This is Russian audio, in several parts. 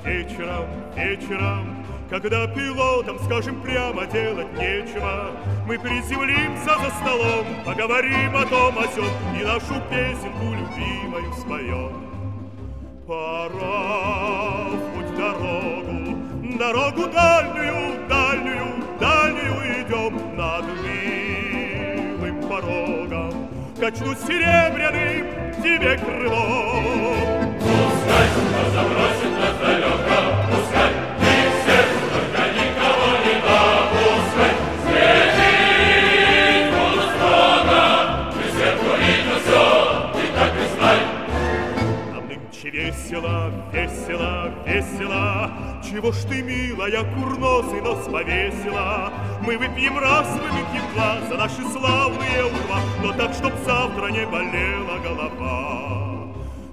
вечером, вечером, когда пилотам, скажем прямо, делать нечего, мы приземлимся за столом, поговорим о том, о сём и нашу песенку любимую споем. Пора в путь дорогу, дорогу дальнюю, дальнюю, дальнюю идем над милым порогом. Качну серебряным тебе крылом. Пускай кто забросит нас далеко, пускай и сердце только никого не допускай. Светить буду строго, и сверху видно все, и так и знай. Нам нынче весело, весело, весело. Чего ж ты, милая, курносый нос повесила? Мы выпьем раз, мы выпьем два за наши славные ура, но так, чтоб завтра не болела голова.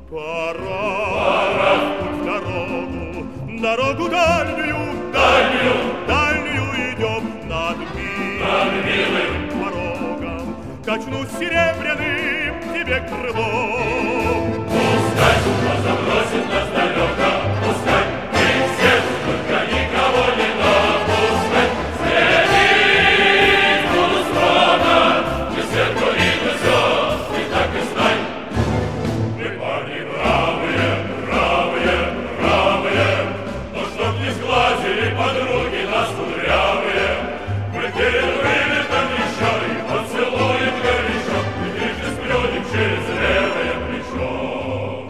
Пора в путь дорогу, дорогу дальнюю, дальнюю, дальнюю идем над милым порогом. Качну серебряным тебе крылом. Пускай кто забросит нас далеко, пускай и сердце только никого не допускай. Светить буду строго, и сверху видно все, и так и знай. Мы парни бравые, бравые, бравые, но чтоб не сглазили подруги нас кудрявые. Мы перед вылетом еще и поцелуем горячо, и трижды сплюнем через левое плечо.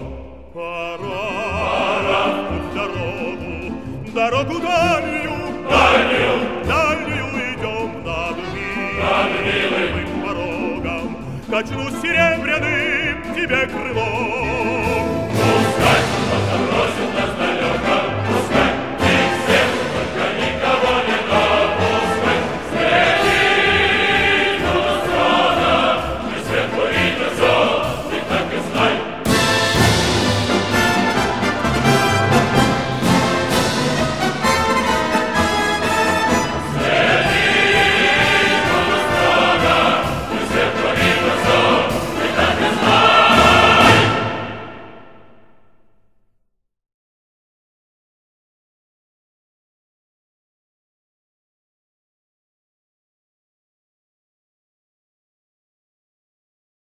Пора в путь дорогу, дорогу дальнюю, Дальнюю, дальнюю идем над над милым порогом. Качну серебряным тебе крылом.